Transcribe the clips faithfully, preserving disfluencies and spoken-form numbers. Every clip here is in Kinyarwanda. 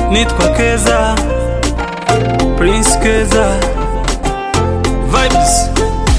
nitwa Keza, Prince Keza Vibes.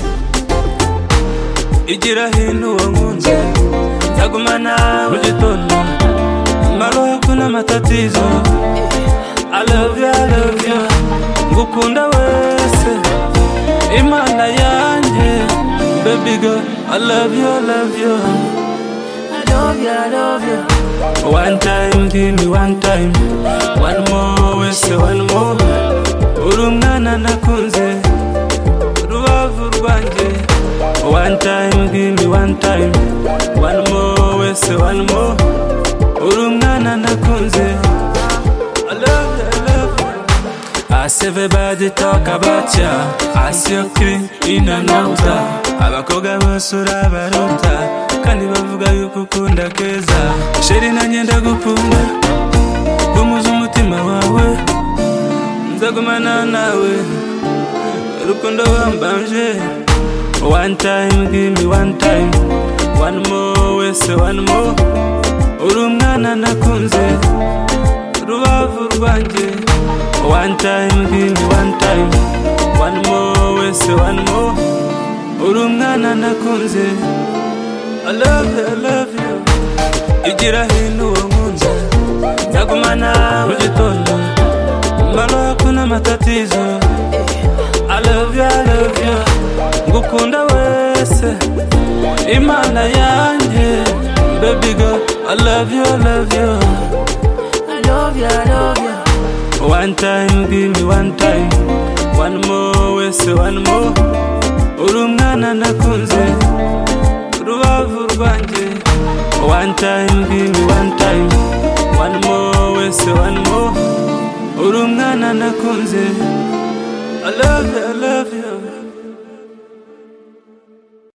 Igira hino wangunze, nzagumana mugitondo, malo kuna matatizo. I love you, I love you, ngukunda wese, Imana yanje. Baby girl, I love you, I love you, I love you, I love you. One time, give me one time, one more, we say one more. Urumwana nakunze, rubavu rwanje. One time, give me one time, one more, we say one more. Urumwana nakunze, I love you, I love you. I see everybody talk about ya, I see you clean in and out. Abakoga basura barota, kandi bavuga yuko ukunda Keza. Sheri nanjye ndagukunda, gumuza umutima wawe, nzagumana nawe, urukundo wambanje. One time, give me one time, one more, we say one more. Urumwana nakunze, rubavu rwanje. One time, give me one time, one more, we say one more. Urumwana nakunze, I love you, I love you. Igira hino wangunze, nzagumana mugitondo, malo kuna matatizo. I love you, I love you, ngukunda wese, Imana yanje. Baby girl, I love you, I love you, I love you, I love you. One time, give me one time, one more, we say one more. Urumwana nakunze, rubavu rwanje. One time, give me one time, one more, we say one more. Urumwana nakunze, I love you, I love you.